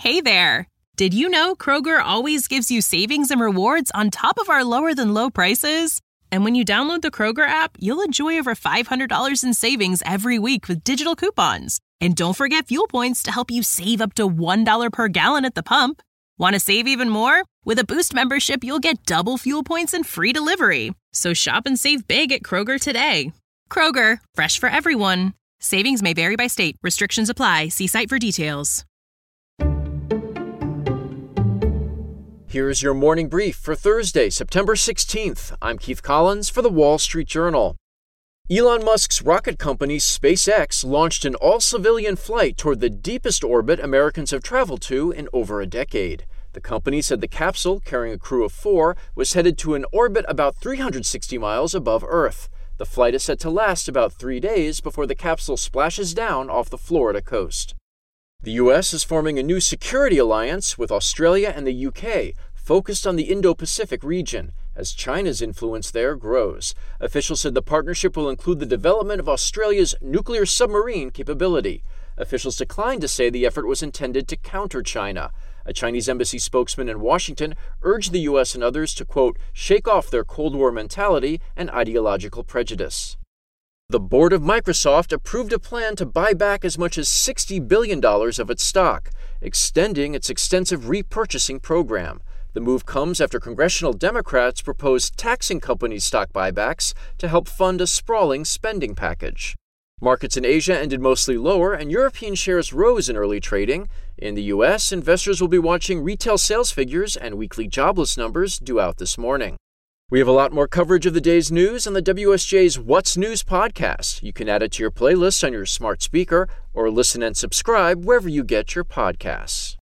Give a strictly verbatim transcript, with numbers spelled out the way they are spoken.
Hey there! Did you know Kroger always gives you savings and rewards on top of our lower-than-low prices? And when you download the Kroger app, you'll enjoy over five hundred dollars in savings every week with digital coupons. And don't forget fuel points to help you save up to one dollar per gallon at the pump. Want to save even more? With a Boost membership, you'll get double fuel points and free delivery. So shop and save big at Kroger today. Kroger, fresh for everyone. Savings may vary by state. Restrictions apply. See site for details. Here's your morning brief for Thursday, September sixteenth. I'm Keith Collins for the Wall Street Journal. Elon Musk's rocket company SpaceX launched an all-civilian flight toward the deepest orbit Americans have traveled to in over a decade. The company said the capsule, carrying a crew of four, was headed to an orbit about three hundred sixty miles above Earth. The flight is set to last about three days before the capsule splashes down off the Florida coast. The U S is forming a new security alliance with Australia and the U K, focused on the Indo-Pacific region, as China's influence there grows. Officials said the partnership will include the development of Australia's nuclear submarine capability. Officials declined to say the effort was intended to counter China. A Chinese embassy spokesman in Washington urged the U S and others to, quote, shake off their Cold War mentality and ideological prejudice. The board of Microsoft approved a plan to buy back as much as sixty billion dollars of its stock, extending its extensive repurchasing program. The move comes after congressional Democrats proposed taxing companies' stock buybacks to help fund a sprawling spending package. Markets in Asia ended mostly lower, and European shares rose in early trading. In the U S, investors will be watching retail sales figures and weekly jobless numbers due out this morning. We have a lot more coverage of the day's news on the W S J's What's News podcast. You can add it to your playlist on your smart speaker or listen and subscribe wherever you get your podcasts.